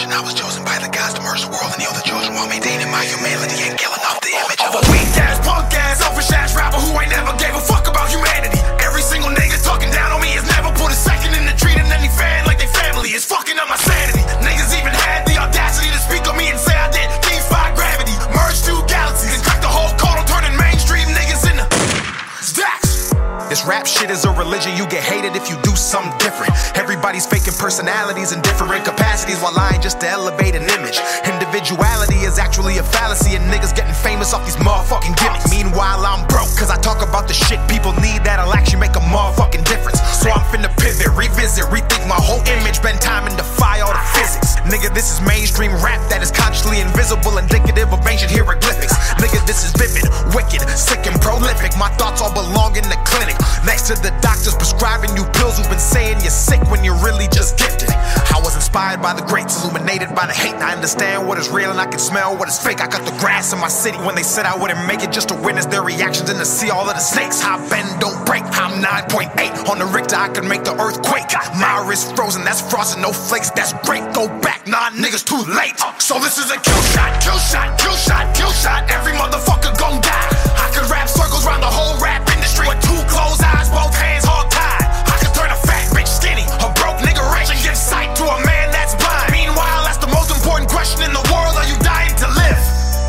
religion. I was chosen by the gods to merge the world and heal the children while maintaining my humanity and killing off the image of a weak ass, punk ass, selfish ass rapper who ain't never gave a fuck about humanity. Every single nigga talking down on me has never put a second into treating any fan like they family. It's fucking up my sanity. Niggas even had the audacity to speak on me and say I did defy gravity, merge two galaxies and crack the whole code on turning mainstream niggas into stacks. This rap shit is a religion, you get hated if you do something different. Everybody's faking personalities in different capacities while lying just to elevate an image. Individuality is actually a fallacy and niggas getting famous off these motherfucking gimmicks. Meanwhile I'm broke cause I talk about the shit people need that'll actually make a motherfucking difference. So I'm finna pivot, revisit, rethink my whole image, spend time and defy all the physics. Nigga, this is mainstream rap that is consciously invisible, indicative of ancient hieroglyphics. Nigga, this is vivid, wicked, sick and prolific. My thoughts all belong in the clinic, next to the doctors prescribing you pills who've been saying you're sick when you're really just gifted. I was inspired by the greats, illuminated by the hate, and I understand what is real and I can smell what is fake. I cut the grass in my city when they said I wouldn't make it, just to witness their reactions and to see all of the snakes. How I bend, don't break. I'm 9.8 on the Richter, I can make the earth quake. My wrist frozen, that's frosted, no flakes, that's great. Go back, nah niggas too late. So this is a kill shot, kill shot, kill shot, kill shot. Every motherfucker gon' die. I could rap circles around the whole rap industry with two closed eyes, both hands hog tied. I could turn a fat bitch skinny, a broke nigga rich, and give sight to a man that's blind. Meanwhile, that's the most important question in the world. Are you dying to live,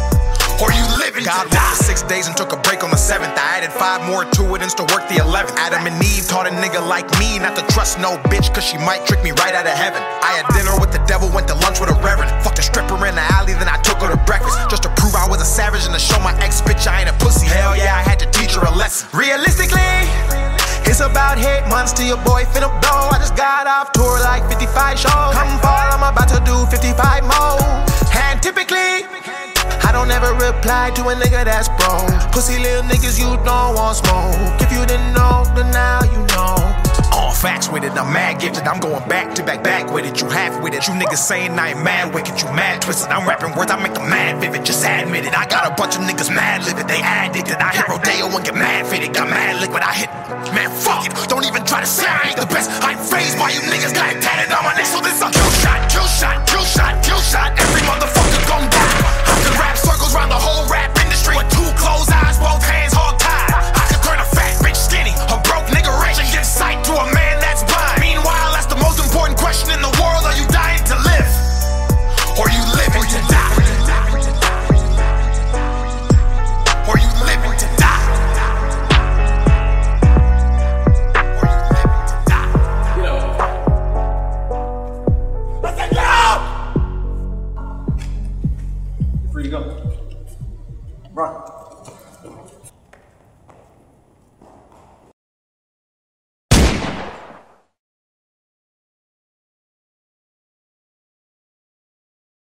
or you living to die? God worked for 6 days and took a break on the 7th. I added 5 more to it and still worked the 11th. Adam and Eve taught a nigga like me not to trust no bitch, cause she might trick me right out of heaven. I had dinner with the devil, went to lunch with a reverend. Fucked a stripper in the alley, then I took her to breakfast, just to prove I was a savage and to show my ex bitch I ain't a pussy. Hell yeah, I had to teach her a lesson. Realistically, it's about 8 months till your boy finna blow. I just got off tour like 55 shows. Come fall, I'm about to do 55 more. And typically, I don't ever reply to a nigga that's broke. Pussy little niggas, you don't want smoke. If you didn't know, then now you know. All facts with it, I'm mad gifted. I'm going back to back with it. You half with it. You niggas saying I ain't mad wicked. You mad twisted. I'm rapping words, I make them mad vivid. Just admit it. I got a bunch of niggas mad livid. They addicted. I hit Rodeo and get mad fitted. Got mad liquid. I hit. Man, fuck it. Don't even try to say I ain't the best. I ain't phased by you niggas. Got it tatted on my neck. So this a kill shot, kill shot, kill shot, kill shot. Every motherfucker gon' die. I can rap circles around the whole rap industry with two closed eyes, both hands hog tied. I can turn a fat bitch skinny, a broke nigga rich, and give sight to a man that's blind. Meanwhile, that's the most important question in the world. Are you dying to live, or you living to die? Or you living to die? Or you living to die? Let's get out! You're free to go. Run.